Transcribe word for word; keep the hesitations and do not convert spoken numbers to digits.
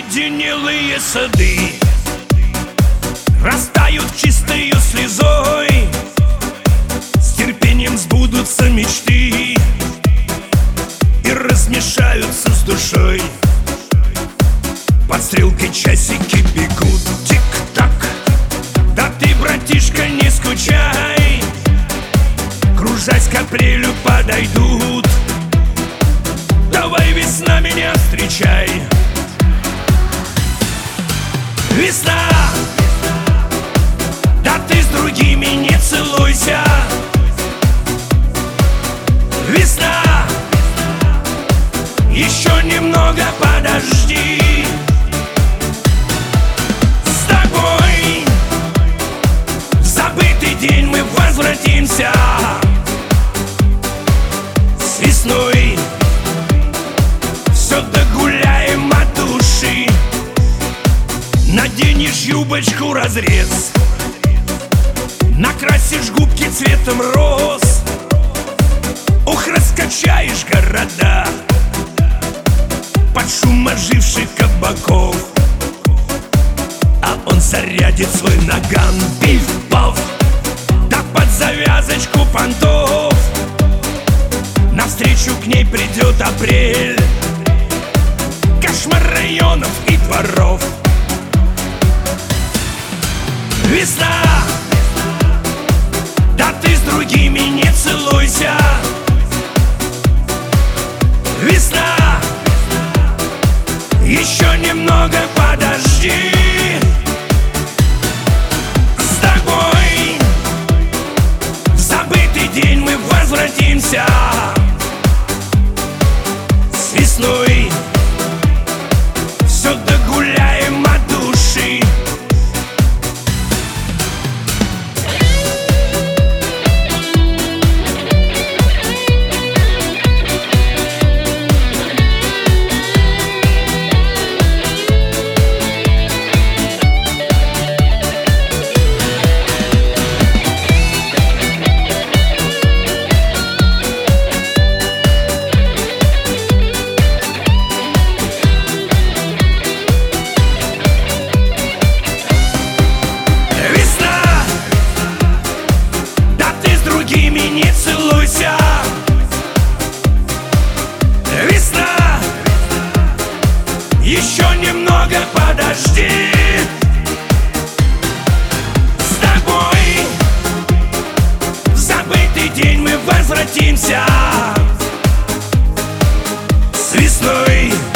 Оледенелые сады растают чистою слезой, с терпением сбудутся мечты и размешаются с душой. Под стрелкой часики бегут, тик-так. Да ты, братишка, не скучай, кружась к апрелю подойдут. Давай, весна, меня встречай. Весна, да ты с другими не целуйся. Весна, еще немного подожди. С тобой в забытый день мы возвратимся. С весной все догуляем от души. Наденешь юбочку разрез, накрасишь губки цветом роз. Ох, раскачаешь города под шум оживших кабаков. А он зарядит свой наган, пиф-паф, да под завязочку понтов. Навстречу к ней придет апрель, кошмар районов и дворов. Весна, да ты с другими не целуйся. Весна, еще немного подожди. С тобой в забытый день мы возвратимся. С весной все догуляем от души. Не целуйся. Весна, еще немного подожди. С тобой в забытый день мы возвратимся. С весной